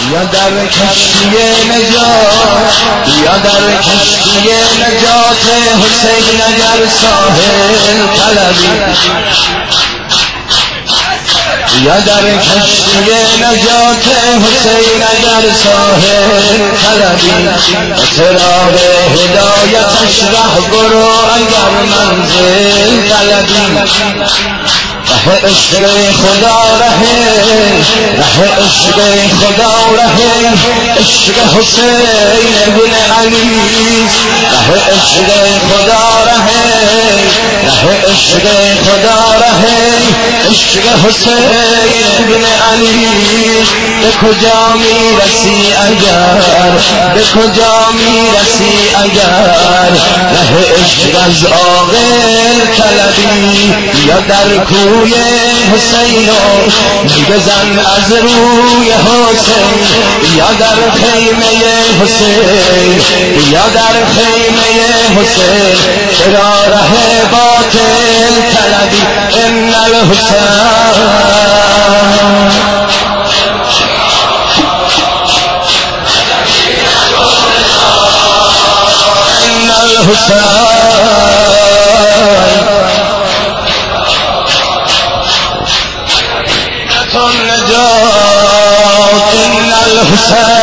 یا در کشتی نجات، یا در کشتی نجات حسین اگر ساحل طلبی، یا در کشتی نجات حسین اگر ساحل طلبی، چراغ هدایتش ره برو اگر منزل طلبی. ره عشق خدا ره عشق خدا ره عشق حسین ابن علی، ره عشق خدا ره عشق خدا ره عشق حسین ابن علی. به کجا میرسی اگر، به کجا میرسی اگر ره عشق از عاقل طلبی، یا در کوی حسین بزن از روی حسین، یا در خیمه حسین، یا در خیمه حسین چرا ره باطل طلبی. ان الحسین ان الحسین النجات، ان الحسین